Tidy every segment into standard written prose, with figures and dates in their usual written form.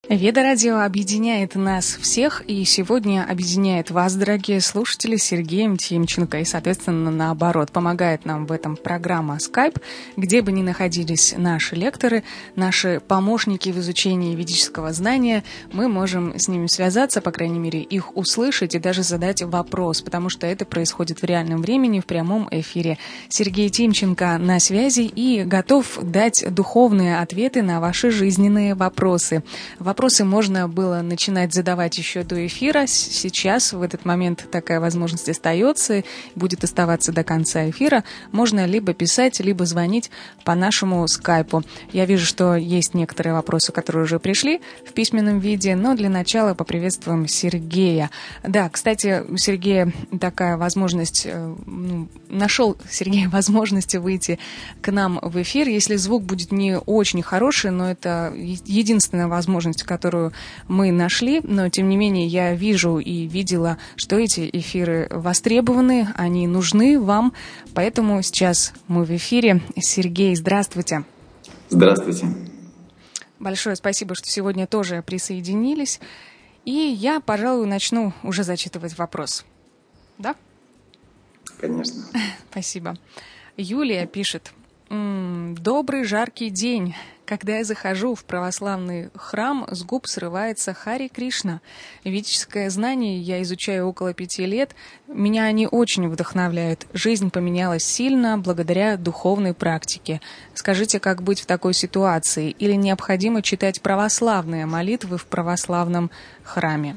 Веда-радио объединяет нас всех, и сегодня объединяет вас, дорогие слушатели, с Сергеем Тимченко, и, соответственно, наоборот, помогает нам в этом программа Skype, где бы ни находились наши лекторы, наши помощники в изучении ведического знания, мы можем с ними связаться, по крайней мере, их услышать и даже задать вопрос, потому что это происходит в реальном времени, в прямом эфире. Сергей Тимченко на связи и готов дать духовные ответы на ваши жизненные вопросы. Вопросы можно было начинать задавать еще до эфира. Сейчас, в этот момент, такая возможность остается, будет оставаться до конца эфира. Можно либо писать, либо звонить по нашему скайпу. Я вижу, что есть некоторые вопросы, которые уже пришли в письменном виде, но для начала поприветствуем Сергея. Да, кстати, у Сергея такая возможность, нашел Сергей возможность выйти к нам в эфир. Если звук будет не очень хороший, но это единственная возможность, которую мы нашли, но тем не менее я вижу и видела, что эти эфиры востребованы, они нужны вам, поэтому сейчас мы в эфире. Сергей, здравствуйте. Здравствуйте. Большое спасибо, что сегодня тоже присоединились. И я, пожалуй, начну уже зачитывать вопрос. Да? Конечно. Спасибо. Юлия пишет. Добрый жаркий день. Когда я захожу в православный храм, с губ срывается Хари Кришна. Ведическое знание я изучаю около 5 лет. Меня они очень вдохновляют. Жизнь поменялась сильно благодаря духовной практике. Скажите, как быть в такой ситуации? Или необходимо читать православные молитвы в православном храме?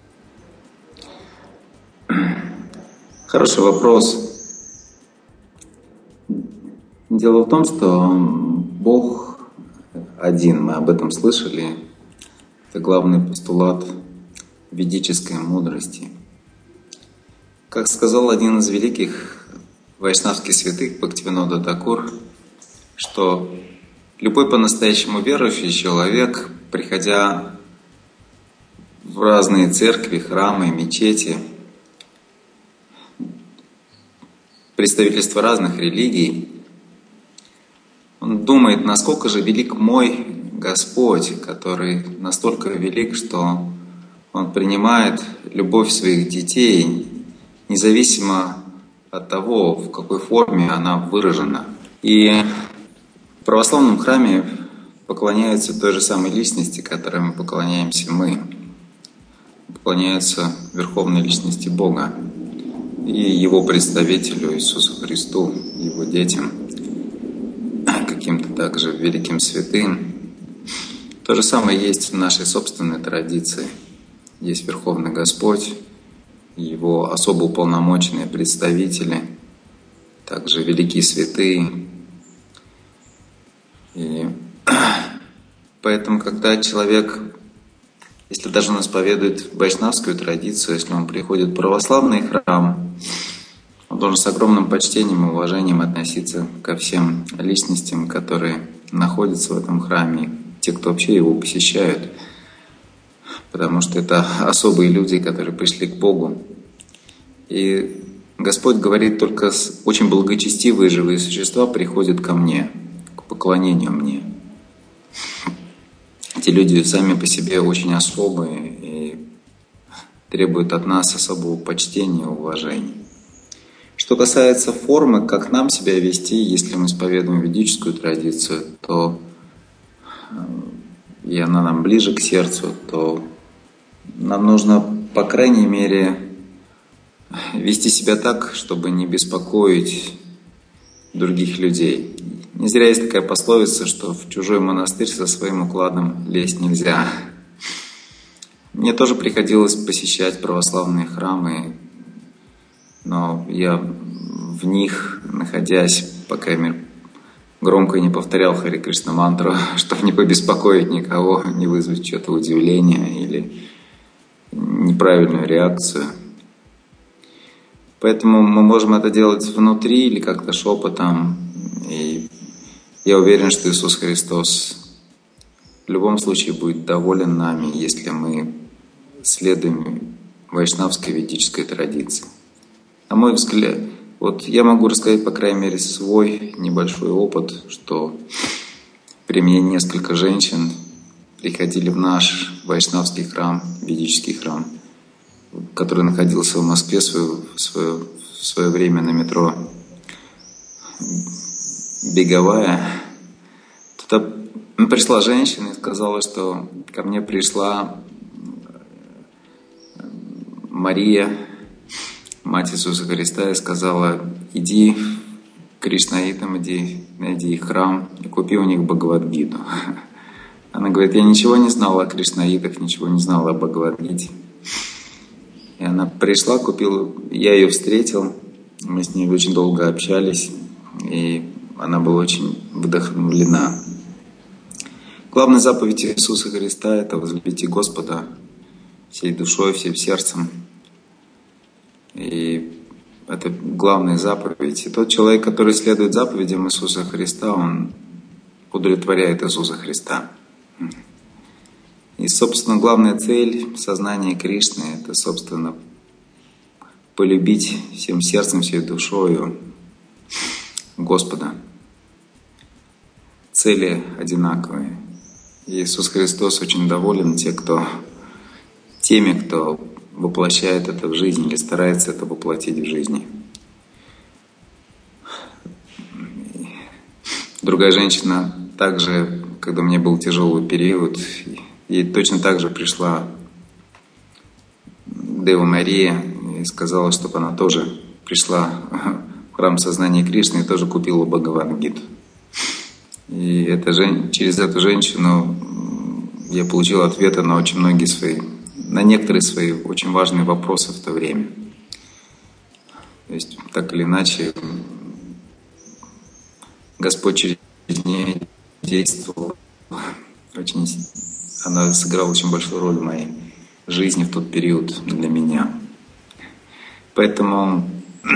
Хороший вопрос. Дело в том, что Бог один, мы об этом слышали. Это главный постулат ведической мудрости. Как сказал один из великих вайшнавских святых Бхактивинода Такур, что любой по-настоящему верующий человек, приходя в разные церкви, храмы, мечети, представительства разных религий, он думает, насколько же велик мой Господь, который настолько велик, что Он принимает любовь своих детей, независимо от того, в какой форме она выражена. И в православном храме поклоняются той же самой личности, которой мы поклоняемся мы. Поклоняются Верховной Личности Бога и Его представителю Иисусу Христу, Его детям, каким-то также великим святым. То же самое есть в нашей собственной традиции. Есть Верховный Господь, Его особо уполномоченные представители, также великие святые. И поэтому, когда человек, если даже он исповедует вайшнавскую традицию, если он приходит в православный храм, он должен с огромным почтением и уважением относиться ко всем личностям, которые находятся в этом храме, те, кто вообще его посещают, потому что это особые люди, которые пришли к Богу. И Господь говорит, только очень благочестивые живые существа приходят ко мне, к поклонению мне. Эти люди сами по себе очень особые и требуют от нас особого почтения и уважения. Что касается формы, как нам себя вести, если мы исповедуем ведическую традицию, то и она нам ближе к сердцу, то нам нужно, по крайней мере, вести себя так, чтобы не беспокоить других людей. Не зря есть такая пословица, что в чужой монастырь со своим укладом лезть нельзя. Мне тоже приходилось посещать православные храмы, но я в них, находясь, по крайней мере, громко не повторял Хари Кришна мантру, чтобы не побеспокоить никого, не вызвать что-то удивление или неправильную реакцию. Поэтому мы можем это делать внутри или как-то шепотом. И я уверен, что Иисус Христос в любом случае будет доволен нами, если мы следуем вайшнавской ведической традиции. На мой взгляд, вот я могу рассказать, по крайней мере, свой небольшой опыт, что при мне несколько женщин приходили в наш вайшнавский храм, ведический храм, который находился в Москве в свое время на метро Беговая, туда пришла женщина и сказала, что ко мне пришла Мария, Мать Иисуса Христа, и сказала: иди к кришнаитам, иди, найди их храм и купи у них Бхагавад-гиту. Она говорит: я ничего не знала о кришнаитах, ничего не знала о Бхагавад-гите. И она пришла, купила, я ее встретил, мы с ней очень долго общались, и она была очень вдохновлена. Главная заповедь Иисуса Христа — это возлюбите Господа всей душой, всем сердцем. И это главная заповедь. И тот человек, который следует заповедям Иисуса Христа, он удовлетворяет Иисуса Христа. И, собственно, главная цель сознания Кришны — это, собственно, полюбить всем сердцем, всей душою Господа. Цели одинаковые. И Иисус Христос очень доволен теми, кто воплощает это в жизнь или старается это воплотить в жизни. Другая женщина также, когда у меня был тяжелый период, ей точно так же пришла Дева Мария и сказала, чтобы она тоже пришла в храм сознания Кришны и тоже купила Бхагавад-гиту. И через эту женщину я получил ответы на на некоторые свои очень важные вопросы в то время. То есть, так или иначе, Господь через нее действовал. Она сыграла очень большую роль в моей жизни в тот период для меня. Поэтому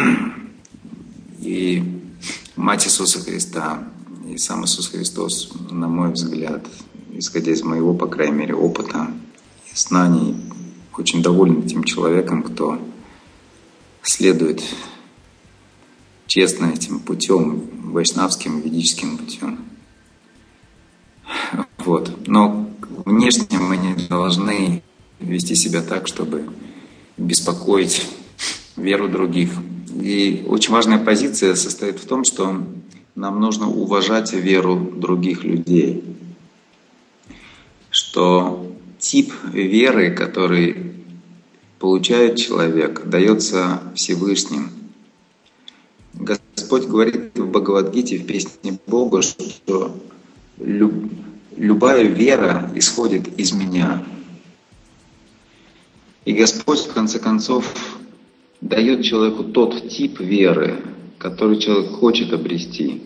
и Мать Иисуса Христа, и сам Иисус Христос, на мой взгляд, исходя из моего, по крайней мере, опыта и знаний, очень доволен тем человеком, кто следует честно этим путем, вайшнавским, ведическим путем. Вот. Но внешне мы не должны вести себя так, чтобы беспокоить веру других. И очень важная позиция состоит в том, что нам нужно уважать веру других людей. Что тип веры, который получает человек, дается Всевышним. Господь говорит в Бхагавад-гите, в песне Бога, что любая вера исходит из меня. И Господь, в конце концов, дает человеку тот тип веры, который человек хочет обрести.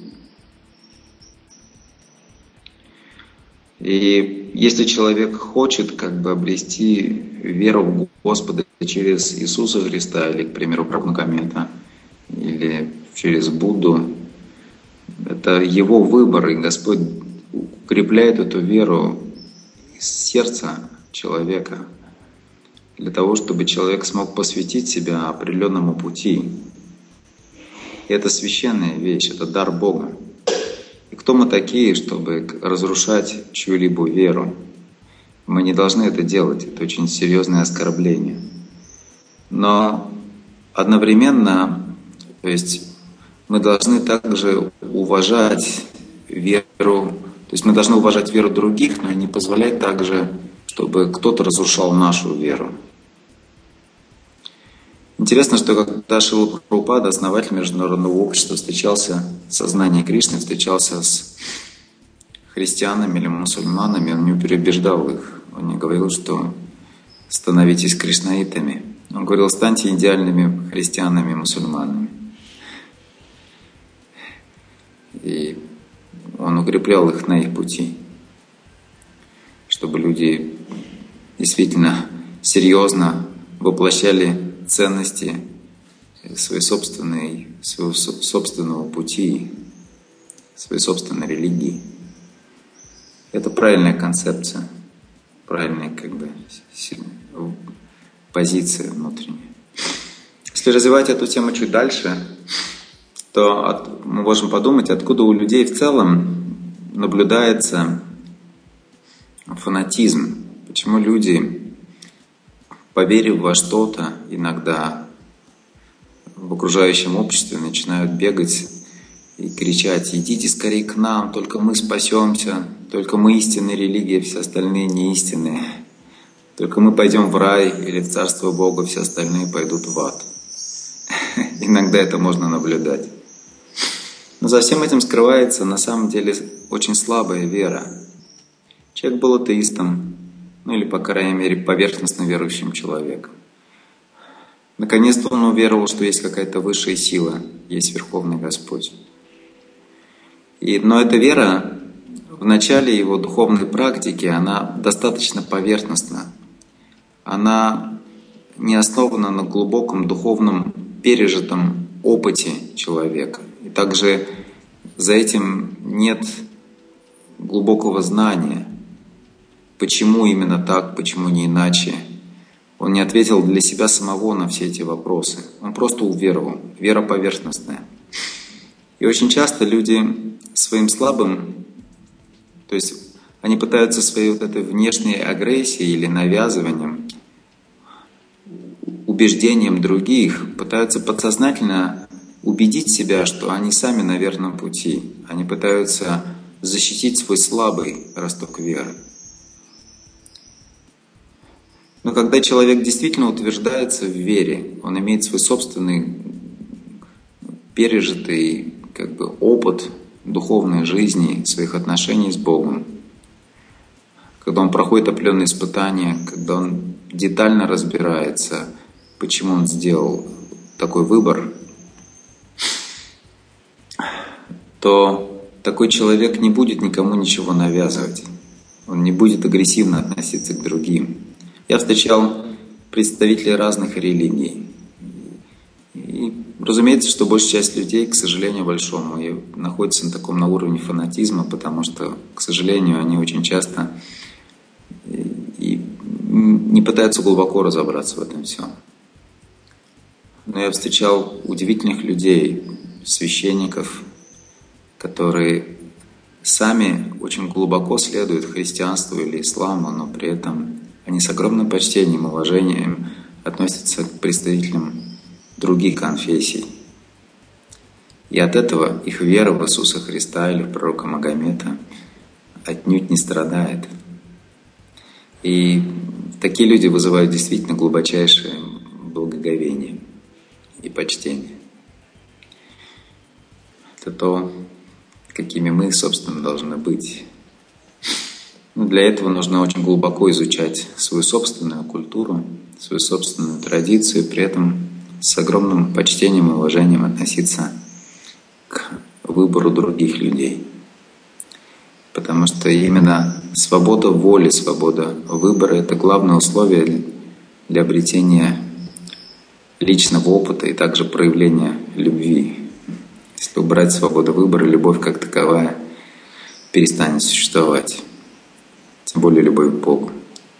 И если человек хочет обрести веру в Господа через Иисуса Христа, или, к примеру, Прабхупада, или через Будду, это его выбор, и Господь укрепляет эту веру из сердца человека, для того, чтобы человек смог посвятить себя определенному пути. И это священная вещь, это дар Бога. И кто мы такие, чтобы разрушать чью-либо веру? Мы не должны это делать, это очень серьезное оскорбление. Но одновременно, то есть мы должны также уважать веру, то есть мы должны уважать веру других, но и не позволять также, чтобы кто-то разрушал нашу веру. Интересно, что когда Шрила Прабхупада, основатель Международного общества, встречался с сознанием Кришны, встречался с христианами или мусульманами, он не переубеждал их. Он не говорил, что становитесь кришнаитами. Он говорил, станьте идеальными христианами и мусульманами. И он укреплял их на их пути, чтобы люди действительно серьезно воплощали ценности своего собственного пути, своей собственной религии. Это правильная концепция, правильная позиция внутренняя. Если развивать эту тему чуть дальше, то мы можем подумать, откуда у людей в целом наблюдается фанатизм. Почему люди, поверив во что-то, иногда в окружающем обществе начинают бегать и кричать: идите скорее к нам, только мы спасемся, только мы истинная религия, все остальные не истинные. Только мы пойдем в рай или в Царство Бога, все остальные пойдут в ад. Иногда это можно наблюдать. Но за всем этим скрывается на самом деле очень слабая вера. Человек был атеистом, или, по крайней мере, поверхностно верующим человеком. Наконец-то он уверовал, что есть какая-то высшая сила, есть Верховный Господь. Но эта вера в начале его духовной практики, она достаточно поверхностна. Она не основана на глубоком духовном пережитом опыте человека. И также за этим нет глубокого знания, почему именно так, почему не иначе. Он не ответил для себя самого на все эти вопросы. Он просто уверовал. Вера поверхностная. И очень часто люди своим слабым, то есть они пытаются своей вот этой внешней агрессией или навязыванием, убеждением других, пытаются подсознательно убедить себя, что они сами на верном пути. Они пытаются защитить свой слабый росток веры. Но когда человек действительно утверждается в вере, он имеет свой собственный пережитый опыт духовной жизни, своих отношений с Богом, когда он проходит определенные испытания, когда он детально разбирается, почему он сделал такой выбор, то такой человек не будет никому ничего навязывать. Он не будет агрессивно относиться к другим. Я встречал представителей разных религий. И разумеется, что большая часть людей, к сожалению большому, находится на уровне фанатизма, потому что, к сожалению, они очень часто и не пытаются глубоко разобраться в этом всем. Но я встречал удивительных людей, священников, которые сами очень глубоко следуют христианству или исламу, но при этом они с огромным почтением и уважением относятся к представителям других конфессий. И от этого их вера в Иисуса Христа или в пророка Магомета отнюдь не страдает. И такие люди вызывают действительно глубочайшее благоговение и почтение. Это то, какими мы, собственно, должны быть. Для этого нужно очень глубоко изучать свою собственную культуру, свою собственную традицию, при этом с огромным почтением и уважением относиться к выбору других людей. Потому что именно свобода воли, свобода выбора – это главное условие для обретения личного опыта и также проявления любви. Если убрать свободу выбора, любовь как таковая перестанет существовать. Тем более любовь к Богу.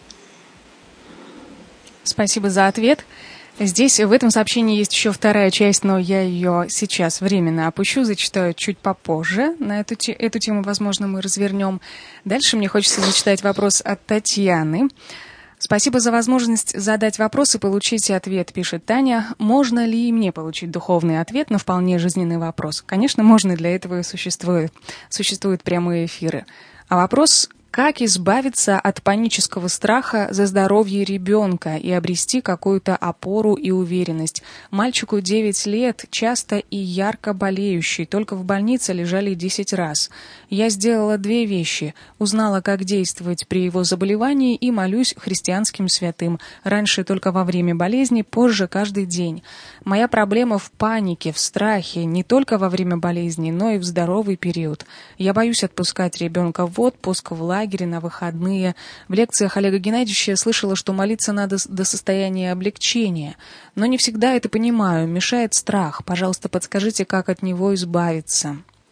Спасибо за ответ. Здесь, в этом сообщении, есть еще вторая часть, но я ее сейчас временно опущу, зачитаю чуть попозже. На эту тему, возможно, мы развернем. Дальше мне хочется зачитать вопрос от Татьяны. Спасибо за возможность задать вопрос и получить ответ, пишет Таня. Можно ли мне получить духовный ответ на вполне жизненный вопрос? Конечно, можно, для этого и существуют прямые эфиры. А вопрос: как избавиться от панического страха за здоровье ребенка и обрести какую-то опору и уверенность? Мальчику 9 лет, часто и ярко болеющий, только в больнице лежали 10 раз. Я сделала 2 вещи. Узнала, как действовать при его заболевании, и молюсь христианским святым. Раньше только во время болезни, позже каждый день. Моя проблема в панике, в страхе, не только во время болезни, но и в здоровый период. Я боюсь отпускать ребенка в отпуск, в лагере, на выходные. В лекциях Олега Геннадьевича я слышала, что молиться надо до состояния облегчения. Но не всегда это понимаю. Мешает страх. Пожалуйста, подскажите, как от него избавиться.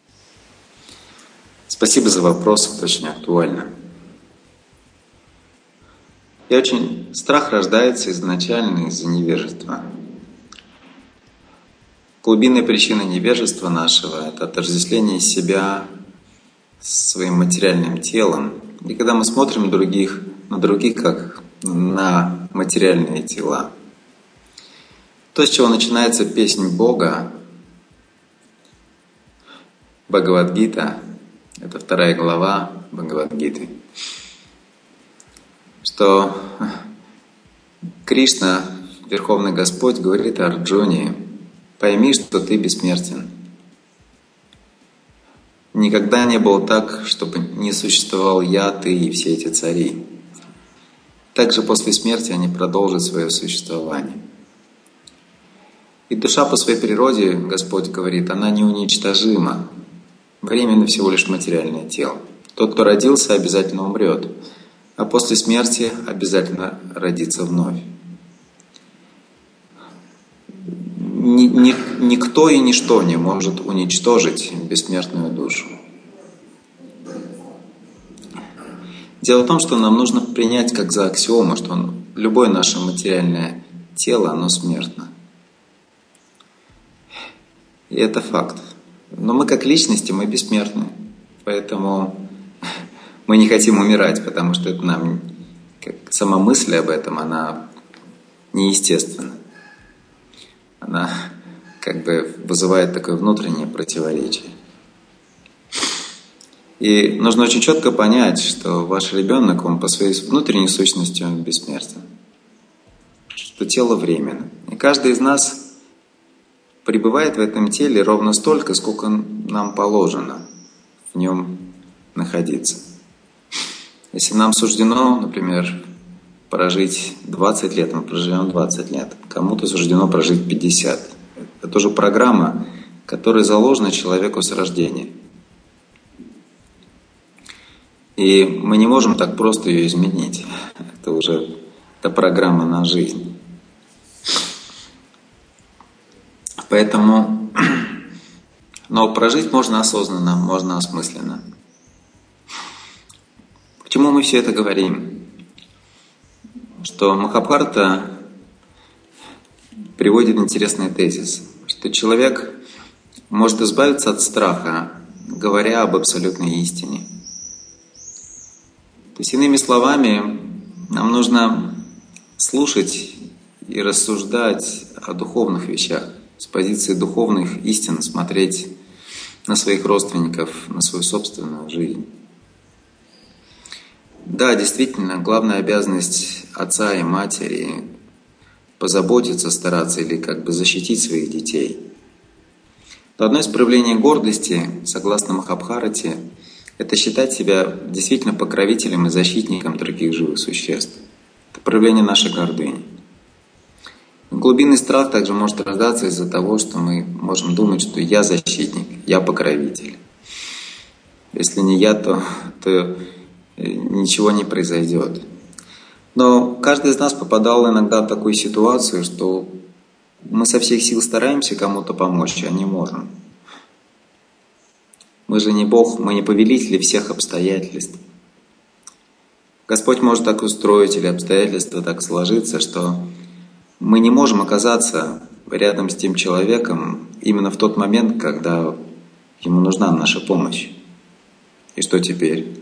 Спасибо за вопрос, это очень актуально. Страх рождается изначально из-за невежества. Глубинная причина невежества нашего – это отождествление себя с своим материальным телом, И когда мы смотрим на других как на материальные тела, то, с чего начинается песнь Бога, Бхагавад-гита, это 2 глава Бхагавад-гиты, что Кришна, Верховный Господь, говорит Арджуне: пойми, что ты бессмертен. Никогда не было так, чтобы не существовал я, ты и все эти цари. Также после смерти они продолжат свое существование. И душа по своей природе, Господь говорит, она неуничтожима. Временно всего лишь материальное тело. Тот, кто родился, обязательно умрет, а после смерти обязательно родится вновь. Никто и ничто не может уничтожить бессмертную душу. Дело в том, что нам нужно принять как за аксиому, что любое наше материальное тело, оно смертно. И это факт. Но мы как личности, мы бессмертны. Поэтому мы не хотим умирать, потому что это нам, сама мысль об этом, она неестественна. Она как бы вызывает такое внутреннее противоречие. И нужно очень четко понять, что ваш ребенок, он по своей внутренней сущности он бессмертен. Что тело временно. И каждый из нас пребывает в этом теле ровно столько, сколько нам положено в нем находиться. Если нам суждено, например, прожить 20 лет, мы проживем 20 лет. Кому-то суждено прожить 50. Это тоже программа, которая заложена человеку с рождения. И мы не можем так просто ее изменить. Это программа на жизнь. Поэтому, но прожить можно осознанно, можно осмысленно. Почему мы все это говорим? Что Махабхарата приводит интересный тезис, что человек может избавиться от страха, говоря об абсолютной истине. То есть, иными словами, нам нужно слушать и рассуждать о духовных вещах, с позиции духовных истин смотреть на своих родственников, на свою собственную жизнь. Да, действительно, главная обязанность отца и матери – позаботиться, стараться или как бы защитить своих детей. Но одно из проявлений гордости, согласно Махабхарате, это считать себя действительно покровителем и защитником других живых существ. Это проявление нашей гордыни. Глубинный страх также может рождаться из-за того, что мы можем думать, что я защитник, я покровитель. Если не я, то ничего не произойдет. Но каждый из нас попадал иногда в такую ситуацию, что мы со всех сил стараемся кому-то помочь, а не можем. Мы же не Бог, мы не повелители всех обстоятельств. Господь может так устроить или обстоятельства так сложиться, что мы не можем оказаться рядом с тем человеком именно в тот момент, когда ему нужна наша помощь. И что теперь?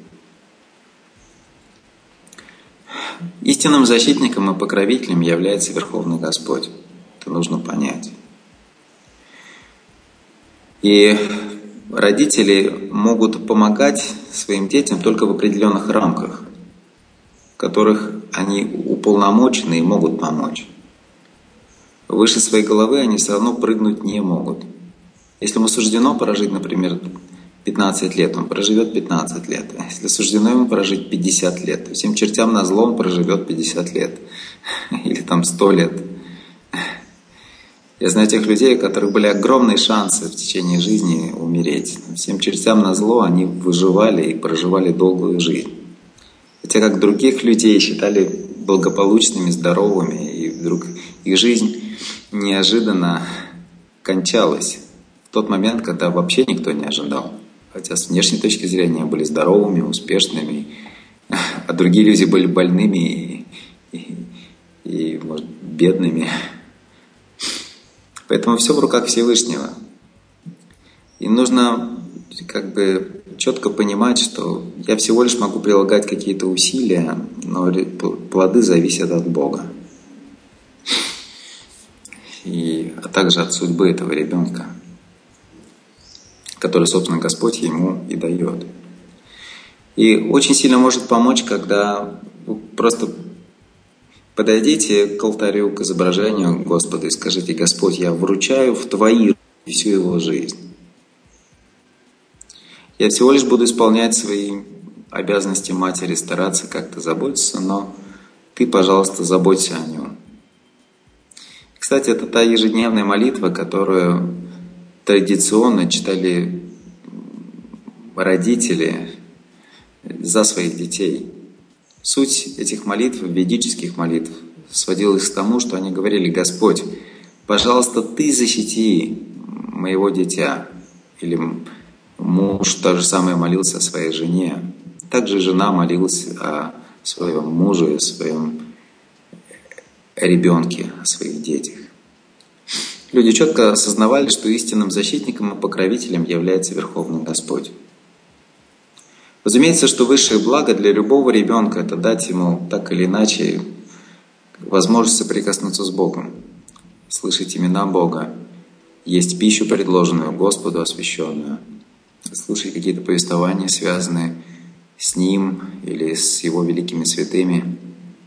Истинным защитником и покровителем является Верховный Господь. Это нужно понять. И родители могут помогать своим детям только в определенных рамках, в которых они уполномочены и могут помочь. Выше своей головы они все равно прыгнуть не могут. Если ему суждено прожить, например, 15 лет, он проживет 15 лет. Если суждено ему прожить 50 лет, то всем чертям назло он проживет 50 лет. Или там 100 лет. Я знаю тех людей, у которых были огромные шансы в течение жизни умереть. Всем чертям назло они выживали и проживали долгую жизнь. Хотя как других людей считали благополучными, здоровыми, и вдруг их жизнь неожиданно кончалась в тот момент, когда вообще никто не ожидал. Хотя с внешней точки зрения были здоровыми, успешными, а другие люди были больными и может, бедными. Поэтому все в руках Всевышнего. И нужно как бы четко понимать, что я всего лишь могу прилагать какие-то усилия, но плоды зависят от Бога. А также от судьбы этого ребенка, который, собственно, Господь ему и дает. И очень сильно может помочь, когда вы просто подойдите к алтарю, к изображению Господа и скажите: Господь, я вручаю в Твои руки всю его жизнь. Я всего лишь буду исполнять свои обязанности матери, стараться как-то заботиться, но Ты, пожалуйста, заботься о нем. Кстати, это та ежедневная молитва, которую традиционно читали родители за своих детей. Суть этих молитв, ведических молитв, сводилась к тому, что они говорили: Господь, пожалуйста, Ты защити моего дитя. Или муж то же самое молился о своей жене. Также жена молилась о своем муже, о своем ребенке, о своих детях. Люди четко осознавали, что истинным защитником и покровителем является Верховный Господь. Разумеется, что высшее благо для любого ребенка – это дать ему так или иначе возможность соприкоснуться с Богом, слышать имена Бога, есть пищу, предложенную Господу, освященную, слушать какие-то повествования, связанные с Ним или с Его великими святыми.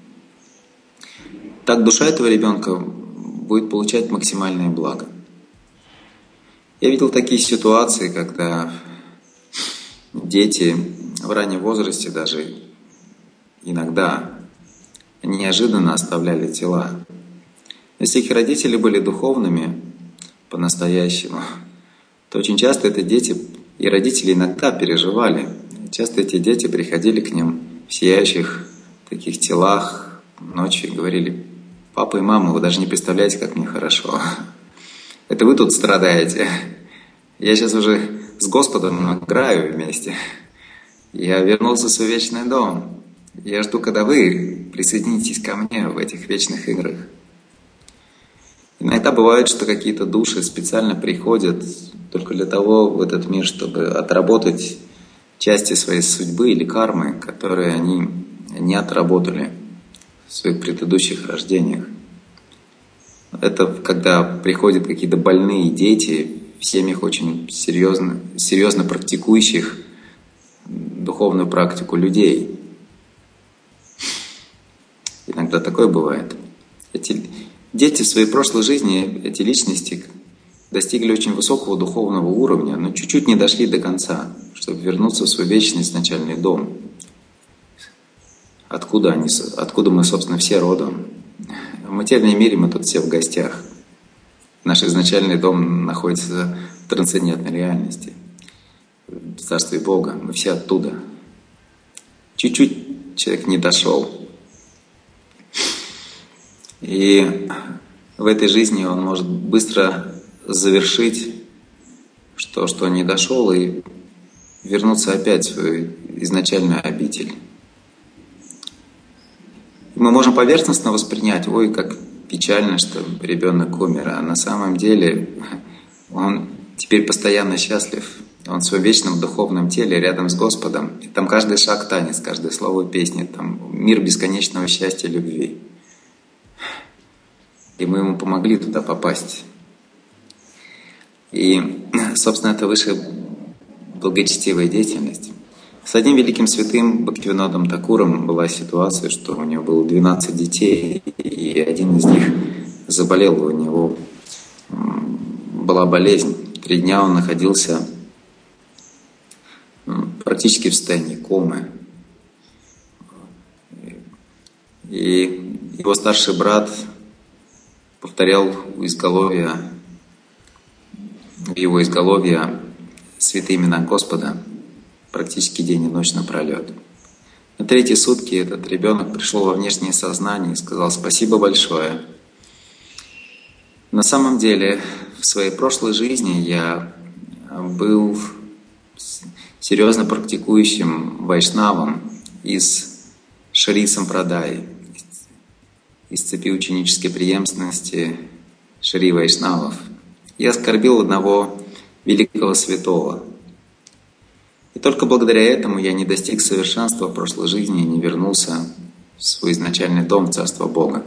Так душа этого ребенка будет получать максимальное благо. Я видел такие ситуации, когда дети в раннем возрасте даже иногда неожиданно оставляли тела. Если их родители были духовными по-настоящему, то очень часто это дети, и родители иногда переживали. Часто эти дети приходили к ним в сияющих таких телах ночью и говорили: папа и мама, вы даже не представляете, как мне хорошо. Это вы тут страдаете. Я сейчас уже с Господом играю вместе. Я вернулся в свой вечный дом. Я жду, когда вы присоединитесь ко мне в этих вечных играх. Иногда бывает, что какие-то души специально приходят только для того в этот мир, чтобы отработать части своей судьбы или кармы, которые они не отработали в своих предыдущих рождениях. Это когда приходят какие-то больные дети в семьях очень серьезно практикующих духовную практику людей. Иногда такое бывает. Эти дети в своей прошлой жизни, эти личности, достигли очень высокого духовного уровня, но чуть-чуть не дошли до конца, чтобы вернуться в свой вечный изначальный дом. Откуда мы, собственно, все родом. В материальном мире мы тут все в гостях. Наш изначальный дом находится в трансцендентной реальности, в Царстве Бога. Мы все оттуда. Чуть-чуть человек не дошел. И в этой жизни он может быстро завершить что не дошел, и вернуться опять в свою изначальную обитель. Мы можем поверхностно воспринять: ой, как печально, что ребенок умер, а на самом деле он теперь постоянно счастлив. Он в своем вечном духовном теле рядом с Господом. И там каждый шаг танец, каждое слово песни, там мир бесконечного счастья и любви. И мы ему помогли туда попасть. И, собственно, это высшая благочестивая деятельность. С одним великим святым Бхактивинодом Такуром была ситуация, что у него было 12 детей, и один из них заболел, у него была болезнь. 3 дня он находился практически в состоянии комы. И его старший брат повторял в его изголовье святые имена Господа практически день и ночь напролет. На 3-й сутки этот ребенок пришел во внешнее сознание и сказал: спасибо большое. На самом деле, в своей прошлой жизни я был серьезно практикующим вайшнавом из Шри Сампрадай, из цепи ученической преемственности Шри Вайшнавов. Я оскорбил одного великого святого. И только благодаря этому я не достиг совершенства в прошлой жизни и не вернулся в свой изначальный дом, в Царство Бога.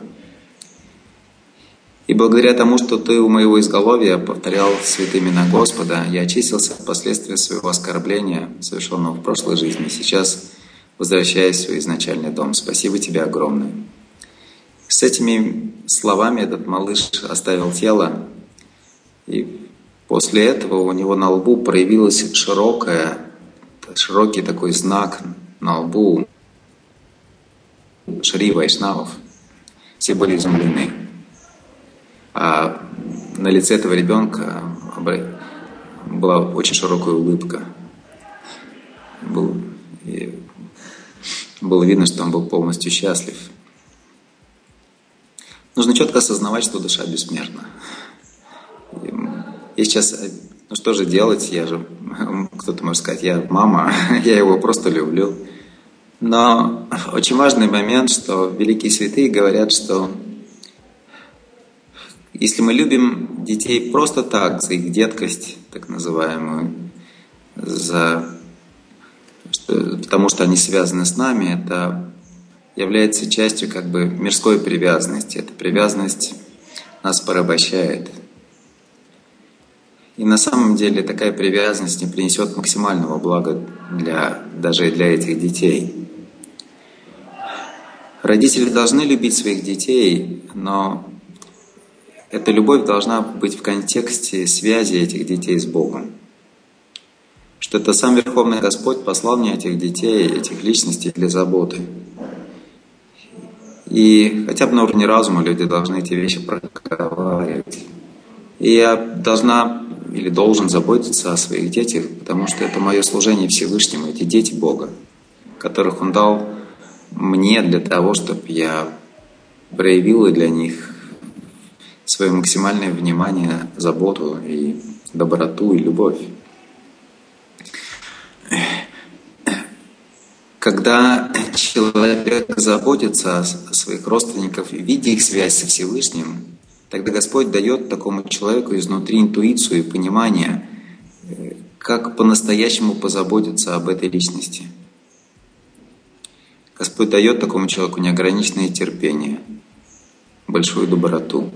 И благодаря тому, что ты у моего изголовья повторял святые имена Господа, я очистился от последствий своего оскорбления, совершенного в прошлой жизни. Сейчас возвращаюсь в свой изначальный дом. Спасибо тебе огромное. С этими словами этот малыш оставил тело, и после этого у него на лбу проявился широкий такой знак на лбу Шри Вайшнавов. Все были изумлены. А на лице этого ребенка была очень широкая улыбка. Было видно, что он был полностью счастлив. Нужно четко осознавать, что душа бессмертна. И сейчас, что же делать? Кто-то может сказать, я мама, я его просто люблю. Но очень важный момент, что великие святые говорят, что если мы любим детей просто так, за их деткость, так называемую, потому что они связаны с нами, это является частью мирской привязанности. Эта привязанность нас порабощает. И на самом деле такая привязанность не принесет максимального блага даже для этих детей. Родители должны любить своих детей, но эта любовь должна быть в контексте связи этих детей с Богом. Что это сам Верховный Господь послал мне этих детей, этих личностей для заботы. И хотя бы на уровне разума люди должны эти вещи проговаривать. И я должен заботиться о своих детях, потому что это мое служение Всевышнему, эти дети Бога, которых Он дал мне для того, чтобы я проявил для них свое максимальное внимание, заботу и доброту и любовь. Когда человек заботится о своих родственниках, видя их связь со Всевышним, тогда Господь дает такому человеку изнутри интуицию и понимание, как по-настоящему позаботиться об этой личности. Господь дает такому человеку неограниченное терпение, большую доброту.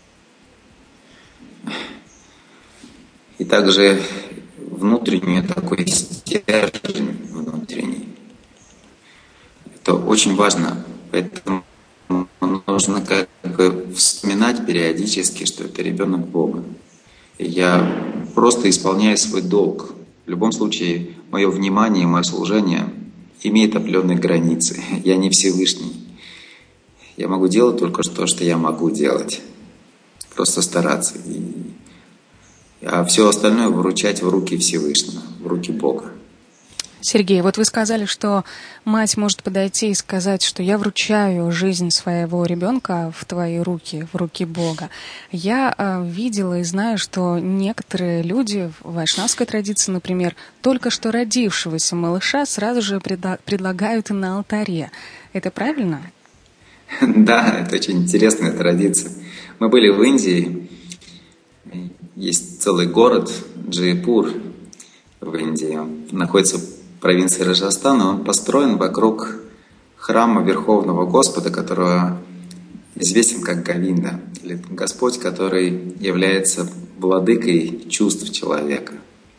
И также внутренний такой стержень внутренний. Это очень важно. Поэтому нужно вспоминать периодически, что это ребенок Бога. И я просто исполняю свой долг. В любом случае, мое внимание, мое служение имеет определенные границы. Я не Всевышний. Я могу делать только то, что я могу делать. Просто стараться. А все остальное вручать в руки Всевышнего, в руки Бога. Сергей, вот вы сказали, что мать может подойти и сказать, что я вручаю жизнь своего ребенка в твои руки, в руки Бога. Я видела и знаю, что некоторые люди в вайшнавской традиции, например, только что родившегося малыша сразу же предлагают и на алтаре. Это правильно? Да, это очень интересная традиция. Мы были в Индии. Есть целый город Джайпур в Индии. Он находится в провинции Раджастан. Он построен вокруг храма Верховного Господа, которого известен как Говинда, или Господь, который является владыкой чувств человека.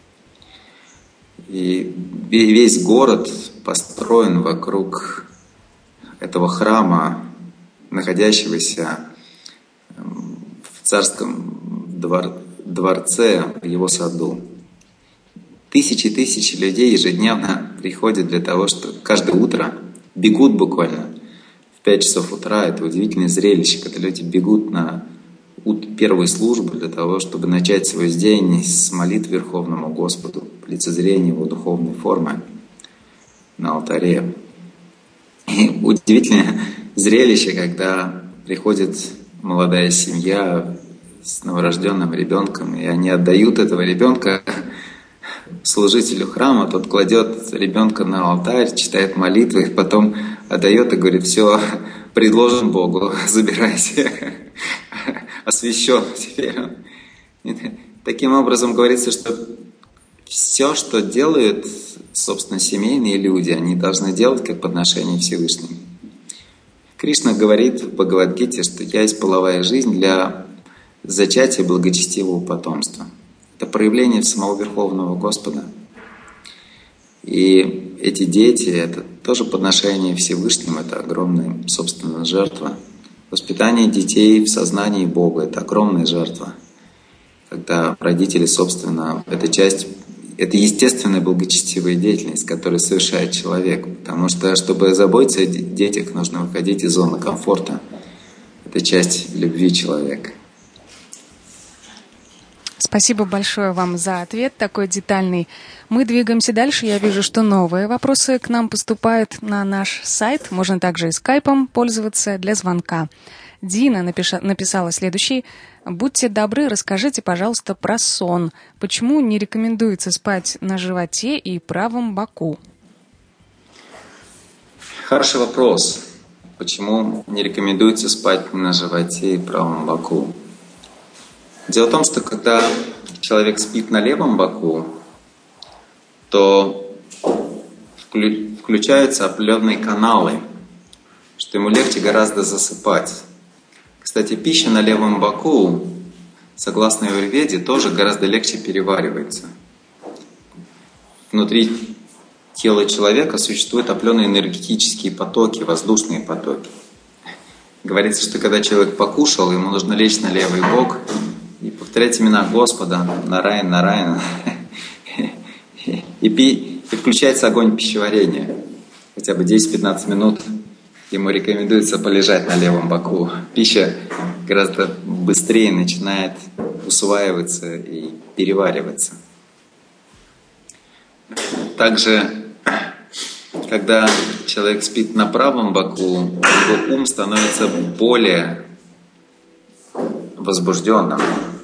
И весь город построен вокруг этого храма, находящегося в царском дворце, в его саду. Тысячи людей ежедневно приходят для того, что каждое утро бегут буквально в 5 часов утра. Это удивительное зрелище, когда люди бегут на первую службу для того, чтобы начать свой день с молитвы Верховному Господу, лицезрения Его духовной формы на алтаре. И удивительное зрелище, когда приходит молодая семья с новорожденным ребенком, и они отдают этого ребенка служителю храма, тот кладет ребенка на алтарь, читает молитвы, и потом отдает и говорит: все, предложен Богу, забирайся, освящен теперь. Таким образом говорится, что все, что делают собственно, семейные люди, они должны делать как по отношению к Всевышнему. Кришна говорит в Бхагавад-гите, что «Я есть половая жизнь для зачатия благочестивого потомства». Это проявление самого Верховного Господа. И эти дети, это тоже подношение Всевышнему, это огромная, собственно, жертва. Воспитание детей в сознании Бога – это огромная жертва. Когда родители, собственно, это естественная благочестивая деятельность, которую совершает человек. Потому что, чтобы заботиться о детях, нужно выходить из зоны комфорта. Это часть любви человека. Спасибо большое вам за ответ, такой детальный. Мы двигаемся дальше. Я вижу, что новые вопросы к нам поступают на наш сайт. Можно также и скайпом пользоваться для звонка. Дина написала следующий. «Будьте добры, расскажите, пожалуйста, про сон. Почему не рекомендуется спать на животе и правом боку?» Хороший вопрос. Почему не рекомендуется спать на животе и правом боку? Дело в том, что когда человек спит на левом боку, то включаются определенные каналы, что ему легче гораздо засыпать. Кстати, пища на левом боку, согласно аюрведе, тоже гораздо легче переваривается. Внутри тела человека существуют определенные энергетические потоки, воздушные потоки. Говорится, что когда человек покушал, ему нужно лечь на левый бок и повторять имена Господа, Нараян, Нараян, и включается огонь пищеварения. Хотя бы 10-15 минут ему рекомендуется полежать на левом боку. Пища гораздо быстрее начинает усваиваться и перевариваться. Также, когда человек спит на правом боку, его ум становится более возбужденным.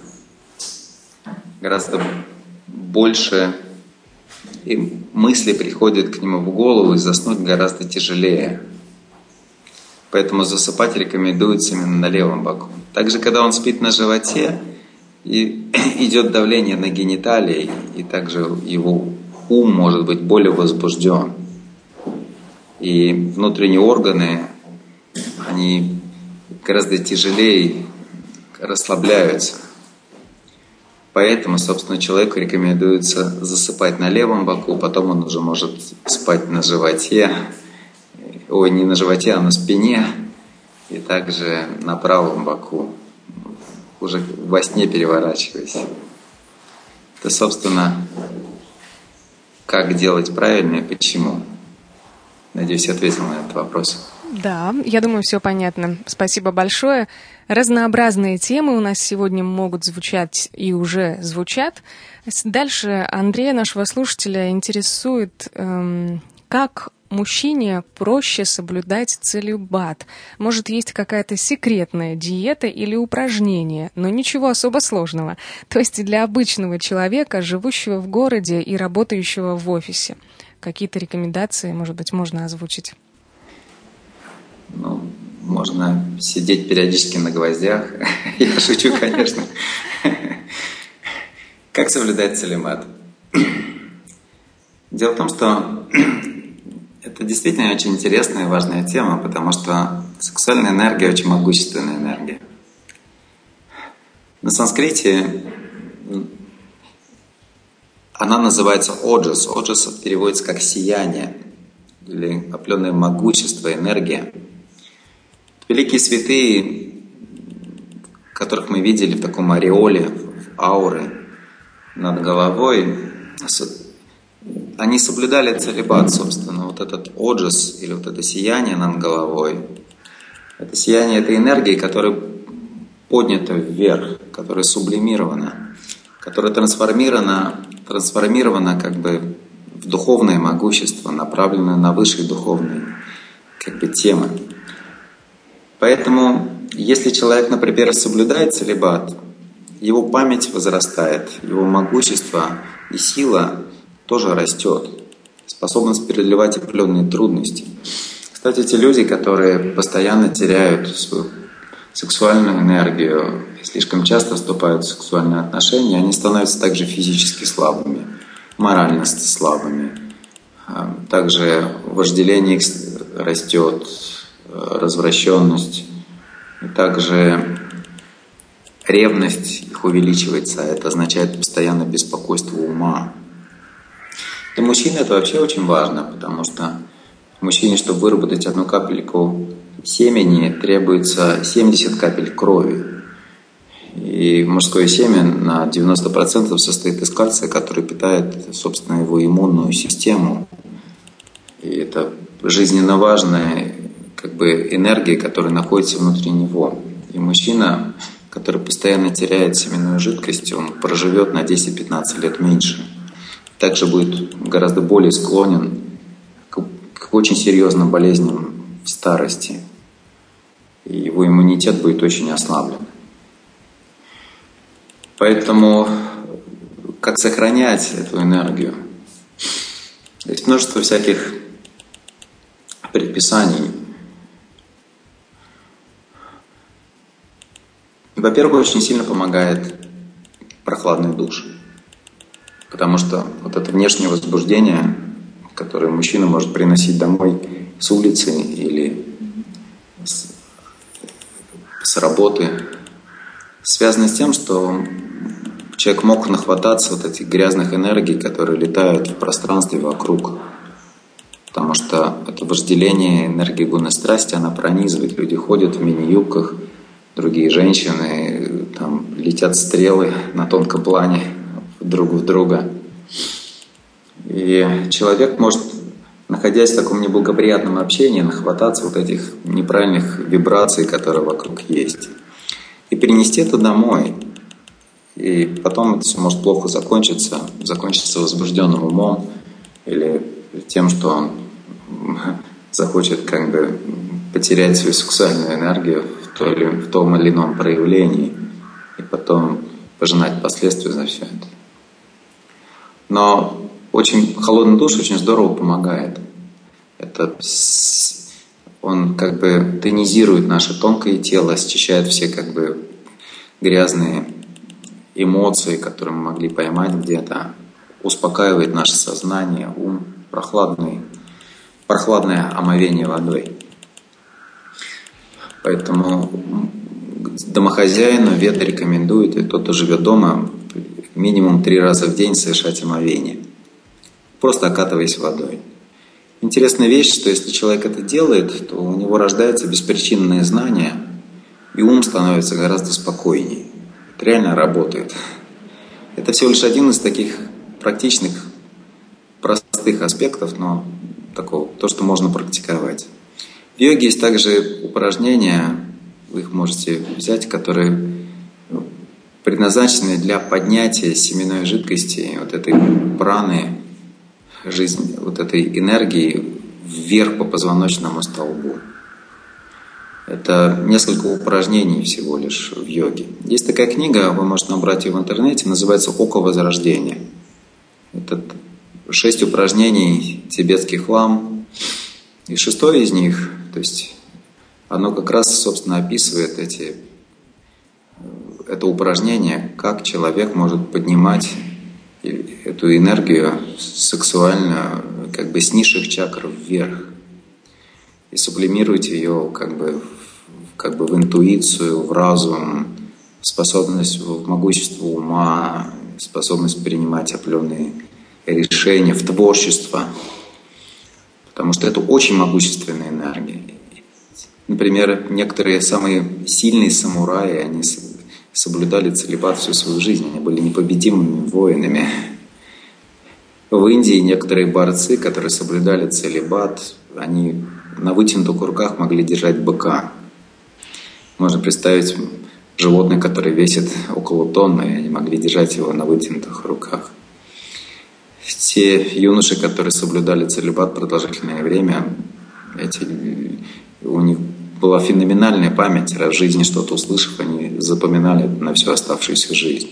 Гораздо больше и мысли приходят к нему в голову, и заснуть гораздо тяжелее. Поэтому засыпать рекомендуется именно на левом боку. Также, когда он спит на животе, и идет давление на гениталии, и также его ум может быть более возбужден. И внутренние органы, они гораздо тяжелее расслабляются. Поэтому, собственно, человеку рекомендуется засыпать на левом боку, потом он уже может спать на животе, не на животе, а на спине, и также на правом боку, уже во сне переворачиваясь. Это, собственно, как делать правильно и почему. Надеюсь, я ответил на этот вопрос. Да, я думаю, все понятно. Спасибо большое. Разнообразные темы у нас сегодня могут звучать и уже звучат. Дальше Андрея, нашего слушателя, интересует, как мужчине проще соблюдать целибат. Может, есть какая-то секретная диета или упражнение, но ничего особо сложного. То есть для обычного человека, живущего в городе и работающего в офисе. Какие-то рекомендации, может быть, можно озвучить? Можно сидеть периодически на гвоздях. Я шучу, конечно. Как соблюдать целибат? Дело в том, что это действительно очень интересная и важная тема, потому что сексуальная энергия очень могущественная энергия. На санскрите она называется оджас. Оджас переводится как сияние или определенное могущество, энергия. Великие святые, которых мы видели в таком ореоле, в ауре над головой, они соблюдали целибат, собственно. Вот этот оджас или вот это сияние над головой, это сияние этой энергии, которая поднята вверх, которая сублимирована, которая трансформирована как бы в духовное могущество, направленное на высшие духовные как бы темы. Поэтому, если человек, например, соблюдает целибат, его память возрастает, его могущество и сила тоже растет, способность преодолевать определенные трудности. Кстати, те люди, которые постоянно теряют свою сексуальную энергию, слишком часто вступают в сексуальные отношения, они становятся также физически слабыми, морально слабыми. Также вожделение растет, развращенность. И также ревность их увеличивается. Это означает постоянное беспокойство ума. Для мужчины это вообще очень важно, потому что мужчине, чтобы выработать одну капельку семени, требуется 70 капель крови. И мужское семя на 90% состоит из кальция, который питает, собственно, его иммунную систему. И это жизненно важная энергия, которая находится внутри него. И мужчина, который постоянно теряет семенную жидкость, он проживет на 10-15 лет меньше. Также будет гораздо более склонен к очень серьезным болезням в старости. И его иммунитет будет очень ослаблен. Поэтому как сохранять эту энергию? Есть множество всяких предписаний. Во-первых, очень сильно помогает прохладный душ. Потому что вот это внешнее возбуждение, которое мужчина может приносить домой с улицы или с работы, связано с тем, что человек мог нахвататься вот этих грязных энергий, которые летают в пространстве вокруг. Потому что это вожделение энергии гуны страсти, она пронизывает. Люди ходят в мини-юбках, другие женщины, там летят стрелы на тонком плане друг в друга. И человек может, находясь в таком неблагоприятном общении, нахвататься вот этих неправильных вибраций, которые вокруг есть. И перенести это домой. И потом это все может плохо закончиться возбужденным умом или тем, что он захочет потерять свою сексуальную энергию в том или ином проявлении и потом пожинать последствия за все это. Но холодный душ очень здорово помогает. Он тонизирует наше тонкое тело, счищает все грязные эмоции, которые мы могли поймать где-то, успокаивает наше сознание, ум, прохладное омовение водой. Поэтому домохозяину Веда рекомендует, и тот, кто живет дома, минимум 3 раза в день совершать омовение, просто окатываясь водой. Интересная вещь, что если человек это делает, то у него рождается беспричинное знание, и ум становится гораздо спокойнее. Это реально работает. Это всего лишь один из таких практичных, простых аспектов, но то, что можно практиковать. В йоге есть также упражнения, вы их можете взять, которые предназначены для поднятия семенной жидкости, вот этой праны, жизни, вот этой энергии вверх по позвоночному столбу. Это несколько упражнений всего лишь в йоге. Есть такая книга, вы можете набрать ее в интернете, называется «Око Возрождения». Это 6 упражнений тибетских лам. И 6-е из них, то есть оно как раз, собственно, описывает это упражнение, как человек может поднимать эту энергию сексуально с низших чакр вверх и сублимировать ее в интуицию, в разум, способность, в могущество ума, способность принимать определенные решения, в творчество. Потому что это очень могущественная энергия. Например, некоторые самые сильные самураи, они соблюдали целибат всю свою жизнь, они были непобедимыми воинами. В Индии некоторые борцы, которые соблюдали целибат, они на вытянутых руках могли держать быка. Можно представить животное, которое весит около тонны, и они могли держать его на вытянутых руках. Те юноши, которые соблюдали целибат продолжительное время, у них была феноменальная память. Раз в жизни что-то услышав, они запоминали на всю оставшуюся жизнь.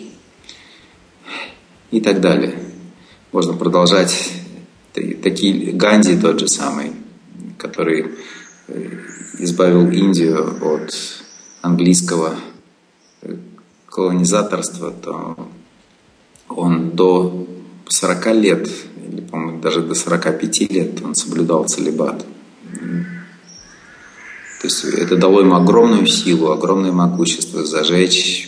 И так далее. Можно продолжать. Такие Ганди тот же самый, который избавил Индию от английского колонизаторства, то он до 40 лет, или, по-моему, даже до 45 лет он соблюдал целибат. То есть это дало ему огромную силу, огромное могущество зажечь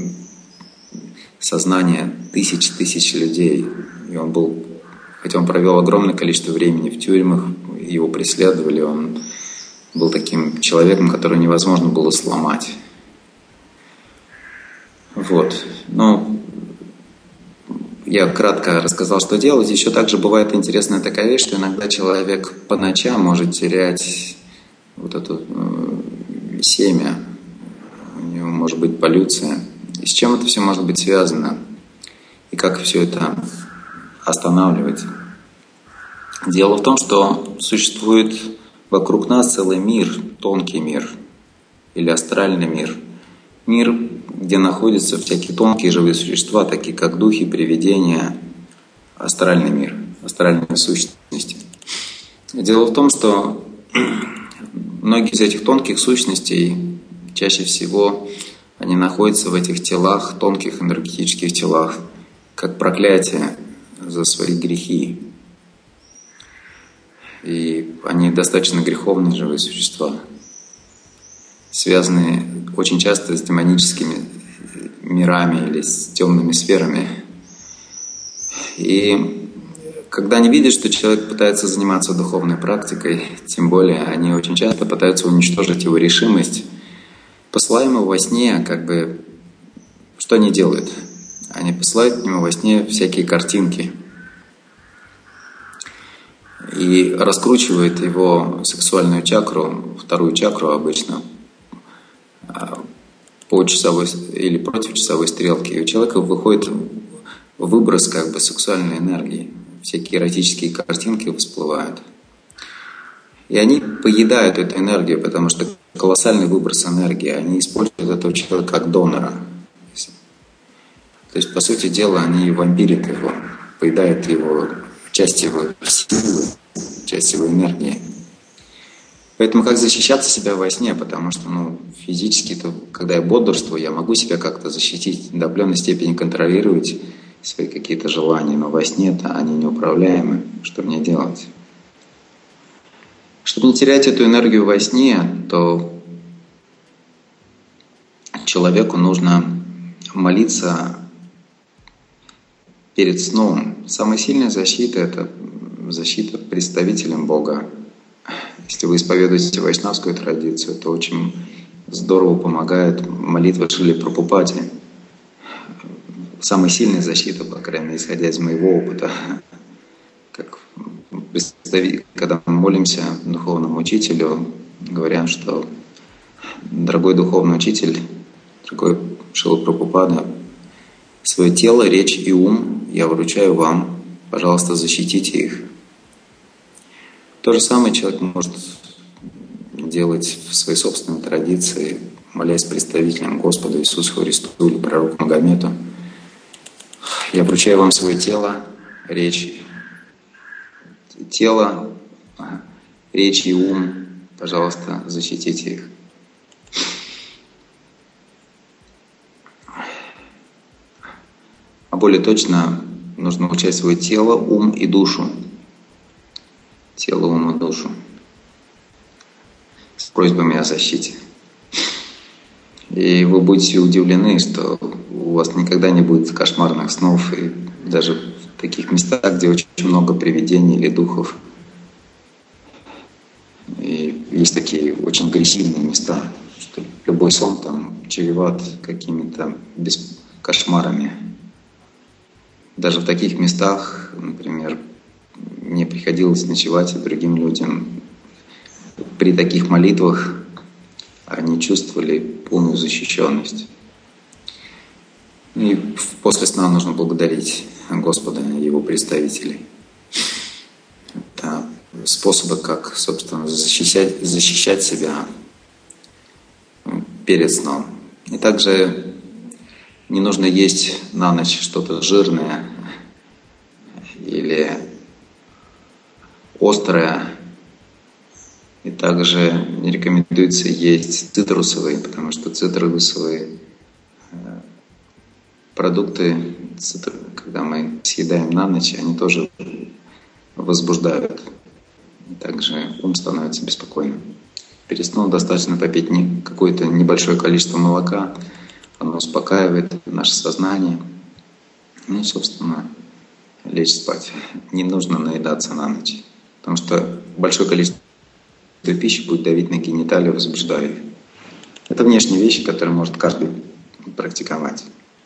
сознание тысяч людей. И он был, хотя он провел огромное количество времени в тюрьмах, его преследовали, он был таким человеком, которого невозможно было сломать. Вот. Но я кратко рассказал, что делать. Еще также бывает интересная такая вещь, что иногда человек по ночам может терять вот это семя. У него может быть полюция. И с чем это все может быть связано? И как все это останавливать? Дело в том, что существует вокруг нас целый мир, тонкий мир или астральный мир. Мир, где находятся всякие тонкие живые существа, такие как духи, привидения, астральный мир, астральные сущности. Дело в том, что многие из этих тонких сущностей, чаще всего, они находятся в этих телах, тонких энергетических телах, как проклятие за свои грехи. И они достаточно греховные живые существа, связанные очень часто с демоническими мирами или с темными сферами. И когда они видят, что человек пытается заниматься духовной практикой, тем более они очень часто пытаются уничтожить его решимость, посылая ему во сне, что они делают? Они посылают ему во сне всякие картинки и раскручивают его сексуальную чакру, вторую чакру обычно, по часовой или против часовой стрелки. И у человека выходит выброс сексуальной энергии. Всякие эротические картинки всплывают. И они поедают эту энергию, потому что колоссальный выброс энергии. Они используют этого человека как донора. То есть, по сути дела, они вампирят его, поедают его, часть его силы, часть его энергии. Поэтому как защищаться себя во сне? Потому что физически, когда я бодрствую, я могу себя как-то защитить, до определенной степени контролировать свои какие-то желания, но во сне-то они неуправляемы. Что мне делать? Чтобы не терять эту энергию во сне, то человеку нужно молиться перед сном. Самая сильная защита – это защита представителем Бога. Если вы исповедуете вайшнавскую традицию, то очень здорово помогает молитва Шрилы Прабхупаде. Самая сильная защита, по крайней мере, исходя из моего опыта. Когда мы молимся духовному учителю, говорят, что дорогой духовный учитель, дорогой Шрила Прабхупада, свое тело, речь и ум я вручаю вам, пожалуйста, защитите их. То же самое человек может делать в своей собственной традиции, молясь представителям Господа Иисуса Христу или пророку Магомету. Я вручаю вам свое тело, речь и ум, пожалуйста, защитите их. А более точно нужно вручать свое тело, ум и душу. Тело, ум и душу. С просьбами о защите. И вы будете удивлены, что у вас никогда не будет кошмарных снов. И даже в таких местах, где очень много привидений или духов. И есть такие очень агрессивные места, что любой сон там чреват какими-то кошмарами. Даже в таких местах, например, мне приходилось ночевать другим людям. При таких молитвах они чувствовали полную защищенность. И после сна нужно благодарить Господа и Его представителей. Это способы, как, собственно, защищать себя перед сном. И также не нужно есть на ночь что-то жирное или острое. И также не рекомендуется есть цитрусовые, потому что цитрусовые продукты когда мы съедаем на ночь, они тоже возбуждают. Также ум становится беспокойным. Перед сном достаточно попить какое-то небольшое количество молока, оно успокаивает наше сознание. Ну, собственно, лечь спать. Не нужно наедаться на ночь, потому что большое количество пищи будет давить на гениталии, возбуждая их. Это внешние вещи, которые может каждый практиковать.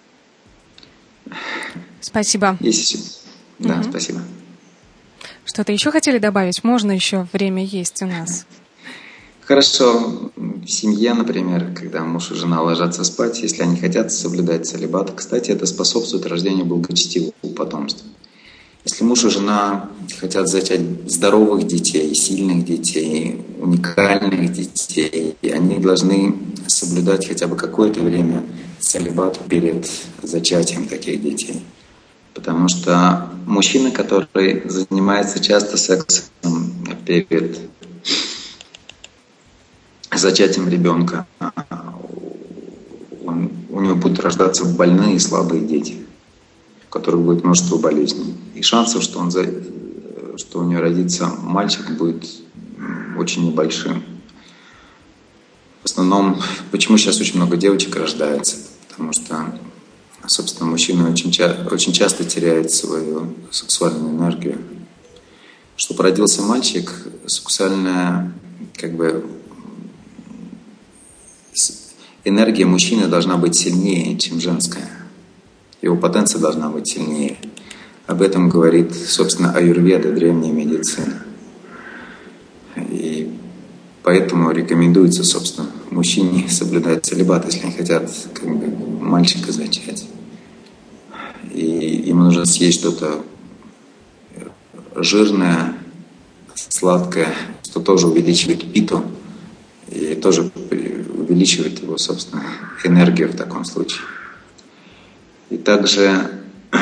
Спасибо. Да, спасибо. Что-то еще хотели добавить? Можно еще? Время есть у нас. Хорошо. В семье, например, когда муж и жена ложатся спать, если они хотят соблюдать целибат, кстати, это способствует рождению благочестивого потомства. Если муж и жена хотят зачать здоровых детей, сильных детей, уникальных детей, они должны соблюдать хотя бы какое-то время целибат перед зачатием таких детей. Потому что мужчина, который занимается часто сексом перед зачатием ребенка, у него будут рождаться больные и слабые дети, у которых будет множество болезней. И шансов, что у него родится мальчик, будет очень небольшим. В основном, почему сейчас очень много девочек рождается? Потому что, собственно, мужчина очень часто теряет свою сексуальную энергию. Чтобы родился мальчик, сексуальная, энергия мужчины должна быть сильнее, чем женская. Его потенция должна быть сильнее. Об этом говорит, собственно, аюрведа, древняя медицина. И поэтому рекомендуется, собственно, мужчине соблюдать целибат, если они хотят мальчика зачать. И ему нужно съесть что-то жирное, сладкое, что тоже увеличивает питу и тоже увеличивает его, собственно, энергию в таком случае. И также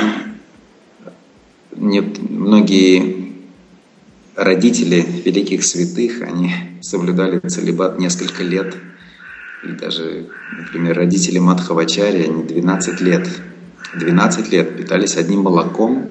многие родители великих святых, они соблюдали целибат несколько лет. И даже, например, родители Мадхавачарьи, они 12 лет питались одним молоком.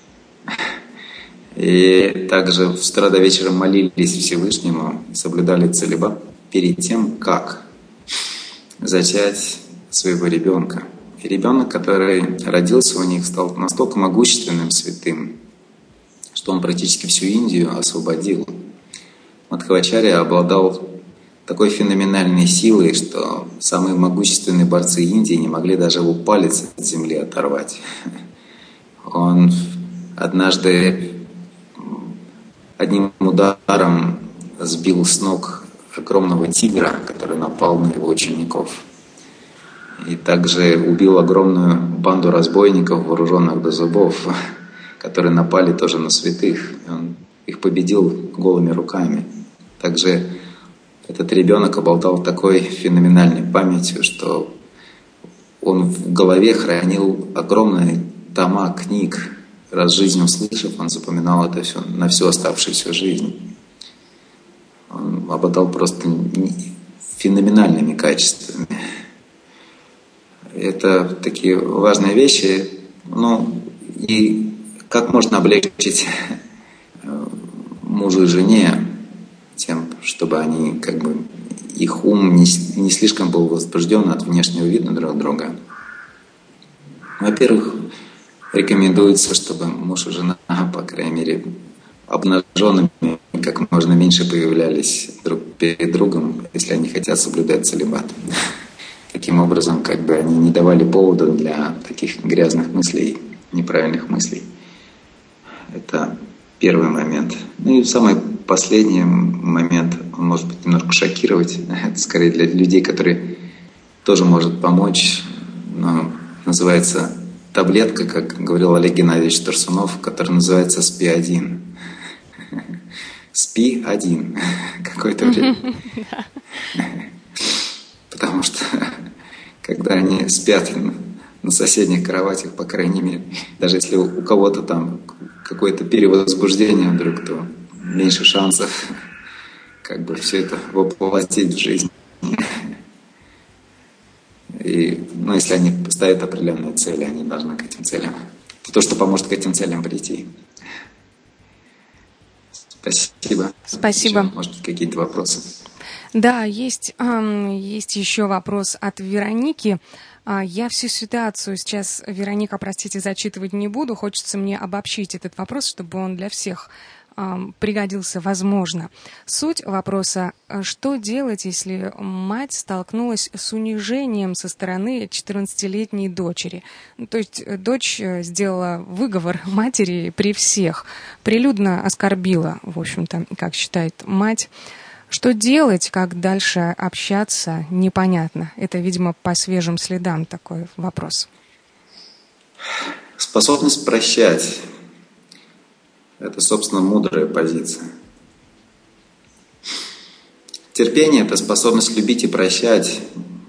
И также с утра до вечера молились Всевышнему, соблюдали целибат перед тем, как зачать своего ребенка. И ребенок, который родился у них, стал настолько могущественным святым, что он практически всю Индию освободил. Мадхавачарья обладал такой феноменальной силой, что самые могущественные борцы Индии не могли даже его палец от земли оторвать. Он однажды одним ударом сбил с ног огромного тигра, который напал на его учеников. И также убил огромную банду разбойников, вооруженных до зубов, которые напали тоже на святых. Он их победил голыми руками. Также этот ребенок обладал такой феноменальной памятью, что он в голове хранил огромные тома книг. Раз в жизни услышав, он запоминал это все на всю оставшуюся жизнь. Он обладал просто феноменальными качествами. Это такие важные вещи. И как можно облегчить мужу и жене тем, чтобы они их ум не слишком был возбужден от внешнего вида друг друга. Во-первых, рекомендуется, чтобы муж и жена, по крайней мере, обнаженными как можно меньше появлялись друг перед другом, если они хотят соблюдать целибат. Таким образом, они не давали повода для таких грязных мыслей, неправильных мыслей. Это первый момент. И самый последний момент, он может быть немножко шокировать. Это скорее для людей, которые тоже может помочь. Но называется таблетка, как говорил Олег Геннадьевич Тарсунов, которая называется «Спи-1». Спи-1. Какое-то время. Потому что когда они спят на соседних кроватях, по крайней мере, даже если у кого-то там какое-то перевозбуждение вдруг, то меньше шансов все это воплотить в жизнь. И, если они ставят определенные цели, они должны к этим целям. То, что поможет к этим целям прийти. Спасибо. Спасибо. Еще, может быть, какие-то вопросы? Да, есть еще вопрос от Вероники. Я всю ситуацию сейчас, Вероника, простите, зачитывать не буду. Хочется мне обобщить этот вопрос, чтобы он для всех пригодился, возможно. Суть вопроса: что делать, если мать столкнулась с унижением со стороны 14-летней дочери? То есть дочь сделала выговор матери при всех, прилюдно оскорбила, в общем-то, как считает мать. Что делать, как дальше общаться, непонятно. Это, видимо, по свежим следам такой вопрос. Способность прощать – это, собственно, мудрая позиция. Терпение – это способность любить и прощать,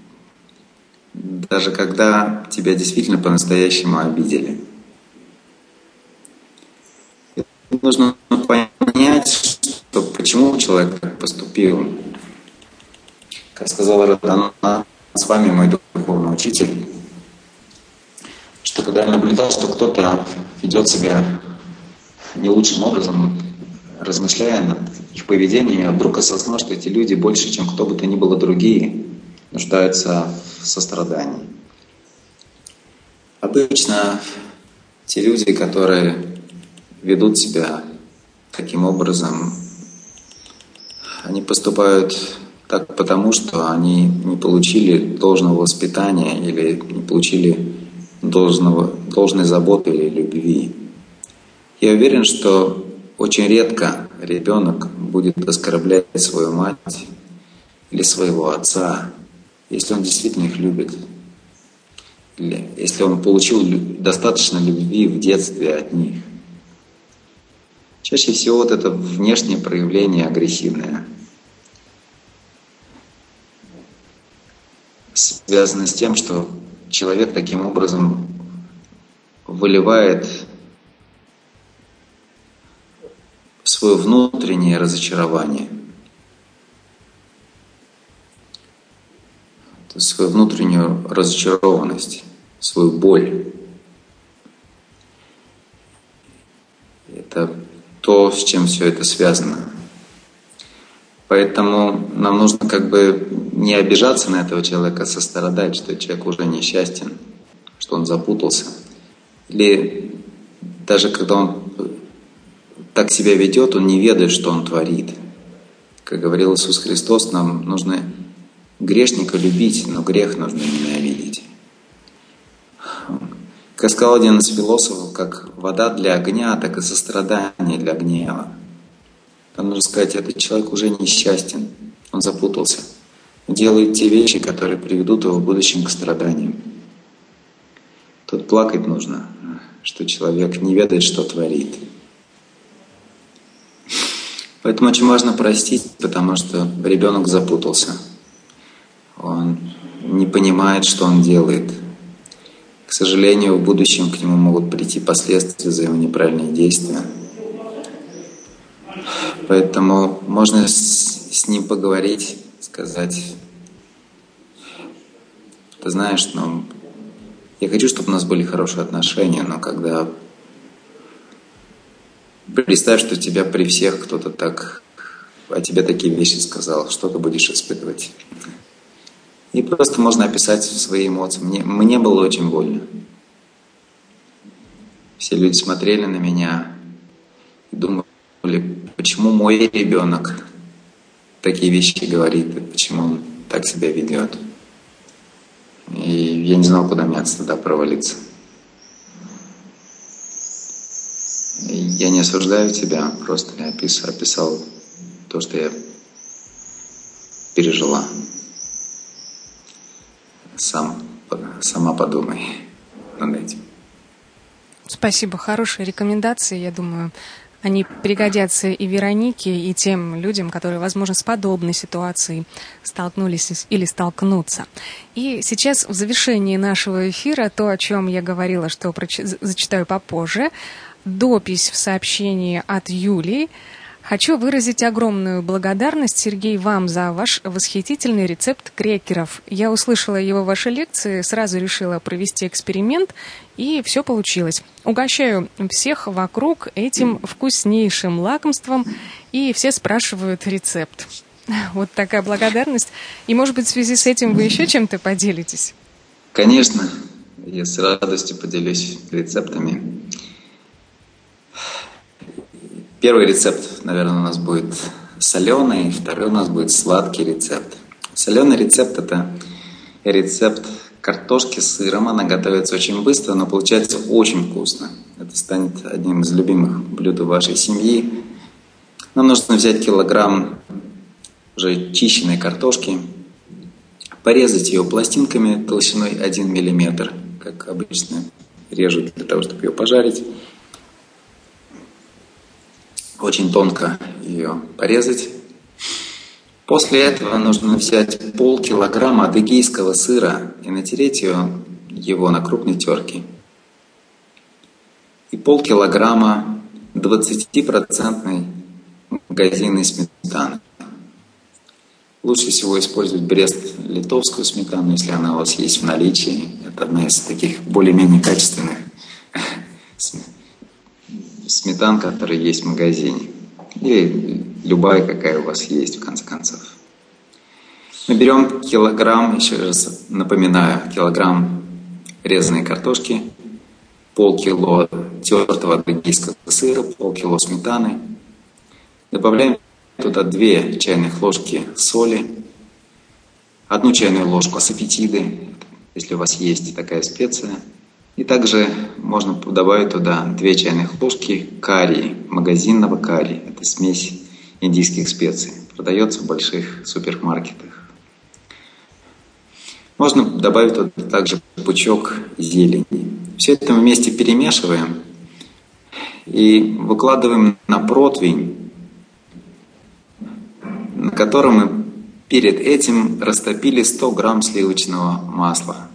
даже когда тебя действительно по-настоящему обидели. И нужно понять, что почему человек так поступил. Как сказала Радана, с вами мой духовный учитель, что когда я наблюдал, что кто-то ведет себя не лучшим образом, размышляя над их поведением, я вдруг осознал, что эти люди больше, чем кто бы то ни было другие, нуждаются в сострадании. Обычно те люди, которые ведут себя таким образом, они поступают так потому, что они не получили должного воспитания или не получили должной заботы или любви. Я уверен, что очень редко ребенок будет оскорблять свою мать или своего отца, если он действительно их любит. Или если он получил достаточно любви в детстве от них. Чаще всего вот это внешнее проявление агрессивное связано с тем, что человек таким образом выливает свое внутреннее разочарование, то есть свою внутреннюю разочарованность, свою боль. Это то, с чем все это связано. Поэтому нам нужно не обижаться на этого человека, а сострадать, что человек уже несчастен, что он запутался. Или даже когда он так себя ведет, он не ведает, что он творит. Как говорил Иисус Христос, нам нужно грешника любить, но грех нужно ненавидеть. Как сказал один из философов, как вода для огня, так и сострадание для гнева. Там нужно сказать, этот человек уже несчастен, он запутался. Он делает те вещи, которые приведут его в будущем к страданиям. Тут плакать нужно, что человек не ведает, что творит. Поэтому очень важно простить, потому что ребенок запутался. Он не понимает, что он делает. К сожалению, в будущем к нему могут прийти последствия за его неправильные действия. Поэтому можно с ним поговорить, сказать: ты знаешь, я хочу, чтобы у нас были хорошие отношения, но когда представь, что тебя при всех кто-то так о тебе такие вещи сказал, что ты будешь испытывать. И просто можно описать свои эмоции. Мне было очень больно. Все люди смотрели на меня и думали, почему мой ребенок такие вещи говорит, и почему он так себя ведет. И я не знал, куда мне от стыда провалиться. И я не осуждаю тебя, просто я описал то, что я пережила. Сама подумай над этим. Спасибо, хорошие рекомендации, я думаю. Они пригодятся и Веронике, и тем людям, которые, возможно, с подобной ситуацией столкнулись или столкнутся. И сейчас в завершении нашего эфира то, о чем я говорила, что зачитаю попозже, допись в сообщении от Юлии. Хочу выразить огромную благодарность, Сергей, вам за ваш восхитительный рецепт крекеров. Я услышала его в вашей лекции, сразу решила провести эксперимент, и все получилось. Угощаю всех вокруг этим вкуснейшим лакомством, и все спрашивают рецепт. Вот такая благодарность. И, может быть, в связи с этим вы еще чем-то поделитесь? Конечно, я с радостью поделюсь рецептами. Первый рецепт, наверное, у нас будет соленый, второй у нас будет сладкий рецепт. Соленый рецепт – это рецепт картошки с сыром. Она готовится очень быстро, но получается очень вкусно. Это станет одним из любимых блюд вашей семьи. Нам нужно взять килограмм уже чищенной картошки, порезать ее пластинками толщиной 1 мм, как обычно режут для того, чтобы ее пожарить. Очень тонко ее порезать. После этого нужно взять полкилограмма адыгейского сыра и натереть его на крупной терке. И полкилограмма 20% магазинной сметаны. Лучше всего использовать Брест-литовскую сметану, если она у вас есть в наличии. Это одна из таких более-менее качественных сметан, которые есть в магазине. Или любая, какая у вас есть, в конце концов. Мы берем килограмм, еще раз напоминаю, килограмм резаной картошки, полкило тертого адыгейского сыра, полкило сметаны. Добавляем туда 2 чайных ложки соли, 1 чайную ложку асафетиды, если у вас есть такая специя. И также можно добавить туда 2 чайных ложки карри, магазинного карри. Это смесь индийских специй. Продается в больших супермаркетах. Можно добавить туда также пучок зелени. Все это мы вместе перемешиваем и выкладываем на противень, на котором мы перед этим растопили 100 грамм сливочного масла.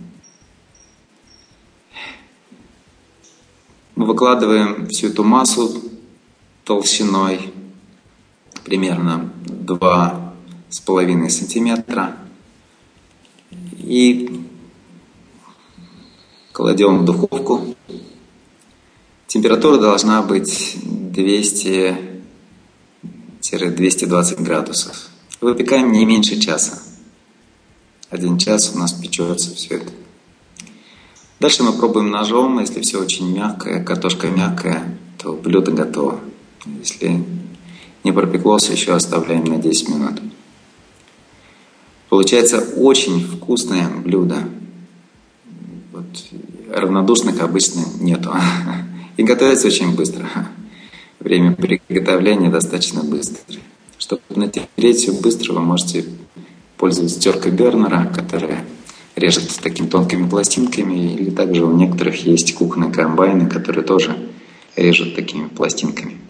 Мы выкладываем всю эту массу толщиной примерно 2,5 сантиметра и кладем в духовку. Температура должна быть 200-220 градусов. Выпекаем не меньше часа. 1 час у нас печется все это. Дальше мы пробуем ножом. Если все очень мягкое, картошка мягкая, то блюдо готово. Если не пропеклось, еще оставляем на 10 минут. Получается очень вкусное блюдо. Вот, равнодушных обычно нету. И готовится очень быстро. Время приготовления достаточно быстрое. Чтобы натереть все быстро, вы можете пользоваться теркой Бернера, которая режет такими тонкими пластинками, или также у некоторых есть кухонные комбайны, которые тоже режут такими пластинками.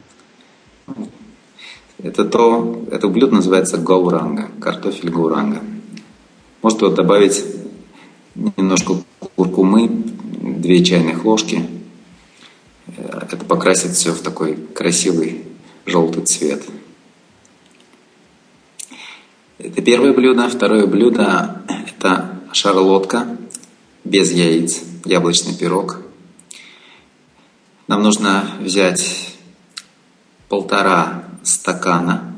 Это блюдо называется гауранга, картофель гауранга. Можно туда добавить немножко куркумы, 2 чайных ложки. Это покрасит все в такой красивый желтый цвет. Это первое блюдо. Второе блюдо – это шарлотка без яиц, яблочный пирог. Нам нужно взять 1,5 стакана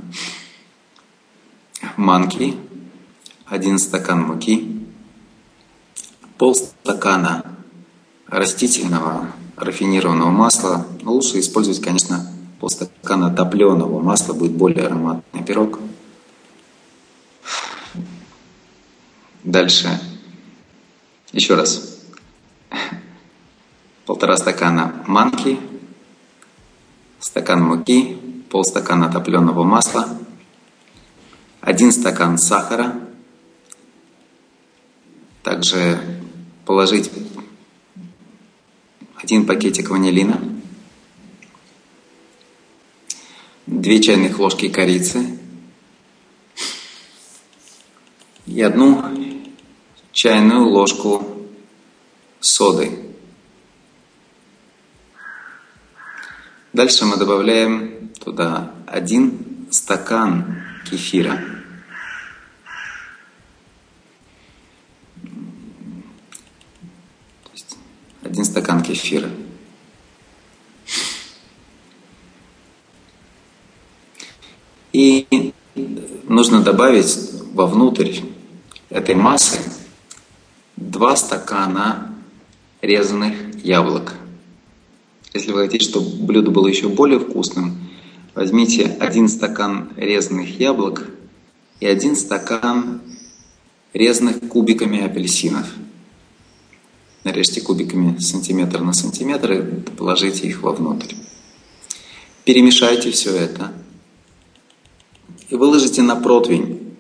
манки, 1 стакан муки, полстакана растительного рафинированного масла. Но лучше использовать, конечно, полстакана топленого масла, будет более ароматный пирог. Дальше, еще раз, 1,5 стакана манки, стакан муки, полстакана топленого масла, 1 стакан сахара. Также положить 1 пакетик ванилина, 2 чайных ложки корицы и 1 чайную ложку соды. Дальше мы добавляем туда 1 стакан кефира. То есть 1 стакан кефира. И нужно добавить вовнутрь этой массы 2 стакана резаных яблок. Если вы хотите, чтобы блюдо было еще более вкусным, возьмите 1 стакан резаных яблок и 1 стакан резаных кубиками апельсинов. Нарежьте кубиками сантиметр на сантиметр и положите их вовнутрь. Перемешайте все это и выложите на противень,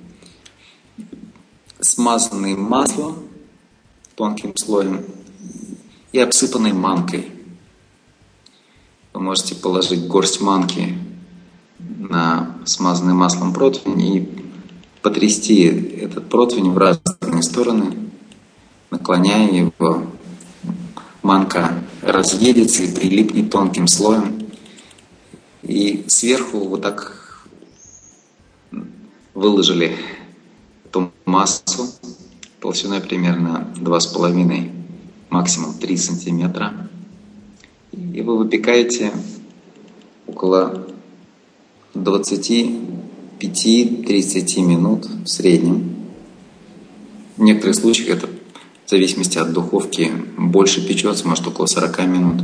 смазанный маслом тонким слоем и обсыпанный манкой. Вы можете положить горсть манки на смазанный маслом противень и потрясти этот противень в разные стороны, наклоняя его. Манка разъедется и прилипнет тонким слоем. И сверху вот так выложили эту массу толщиной примерно 2,5, максимум 3 сантиметра. И вы выпекаете около 25-30 минут в среднем. В некоторых случаях это, в зависимости от духовки, больше печется, может около 40 минут.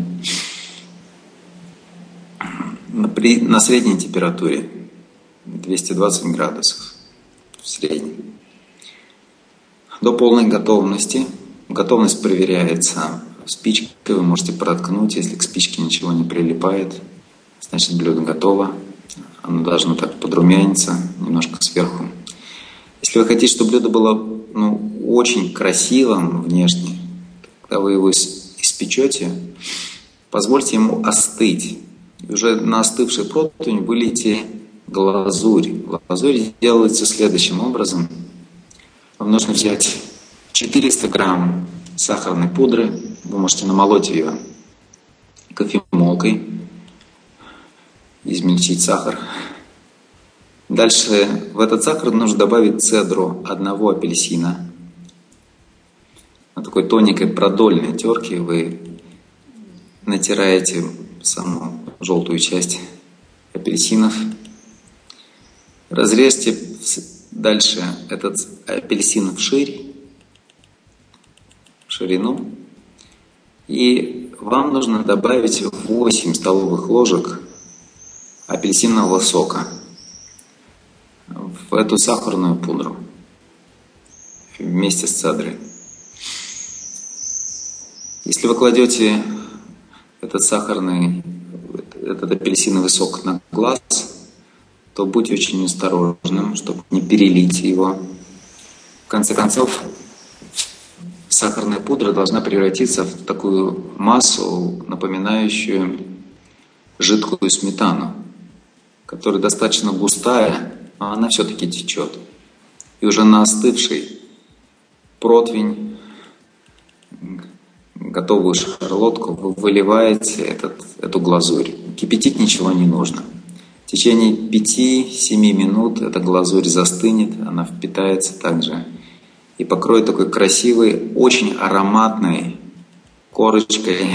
На средней температуре 220 градусов в среднем. До полной готовности. Готовность проверяется спичкой. Вы можете проткнуть, если к спичке ничего не прилипает, значит блюдо готово. Оно должно так подрумяниться немножко сверху. Если вы хотите, чтобы блюдо было очень красивым внешне, когда вы его испечете, позвольте ему остыть. И уже на остывший противень вылейте глазурь. Глазурь делается следующим образом. Вам нужно взять 400 грамм сахарной пудры. Вы можете намолоть ее кофемолкой, измельчить сахар. Дальше в этот сахар нужно добавить цедру 1 апельсина. На такой тоненькой продольной терке вы натираете саму желтую часть апельсинов. Разрежьте дальше этот апельсин в ширину. И вам нужно добавить 8 столовых ложек апельсинового сока в эту сахарную пудру вместе с цедрой. Если вы кладете этот апельсиновый сок на глаз, то будьте очень осторожным, чтобы не перелить его. В конце концов, сахарная пудра должна превратиться в такую массу, напоминающую жидкую сметану, которая достаточно густая, но она все-таки течет. И уже на остывший противень, готовую шарлотку, вы выливаете эту глазурь. Кипятить ничего не нужно. В течение 5-7 минут эта глазурь застынет, она впитается также и покроет такой красивой, очень ароматной корочкой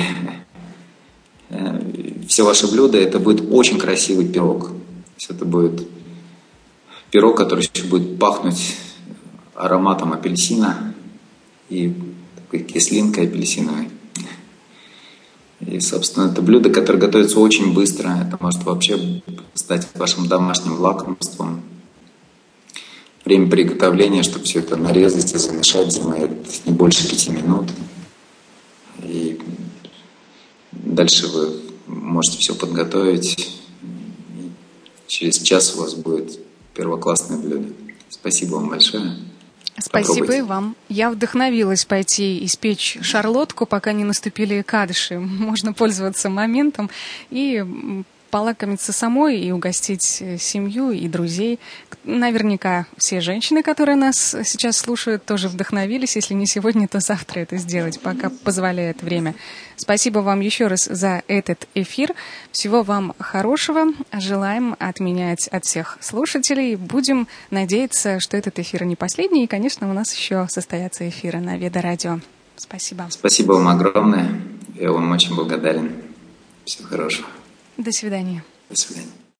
все ваше блюдо. Это будет очень красивый пирог. То есть это будет пирог, который еще будет пахнуть ароматом апельсина и такой кислинкой апельсиновой. И, собственно, это блюдо, которое готовится очень быстро. Это может вообще стать вашим домашним лакомством. Время приготовления, чтобы все это нарезать и замешать, занимает не больше 5 минут. И дальше вы можете все подготовить. И через час у вас будет первоклассное блюдо. Спасибо вам большое. Спасибо и вам. Я вдохновилась пойти испечь шарлотку, пока не наступили кадыши. Можно пользоваться моментом и полакомиться самой и угостить семью и друзей. Наверняка все женщины, которые нас сейчас слушают, тоже вдохновились. Если не сегодня, то завтра это сделать, пока позволяет время. Спасибо вам еще раз за этот эфир. Всего вам хорошего. Желаем отменять от всех слушателей. Будем надеяться, что этот эфир не последний. И, конечно, у нас еще состоятся эфиры на Веда Радио. Спасибо. Спасибо вам огромное. Я вам очень благодарен. Всего хорошего. До свидания. До свидания.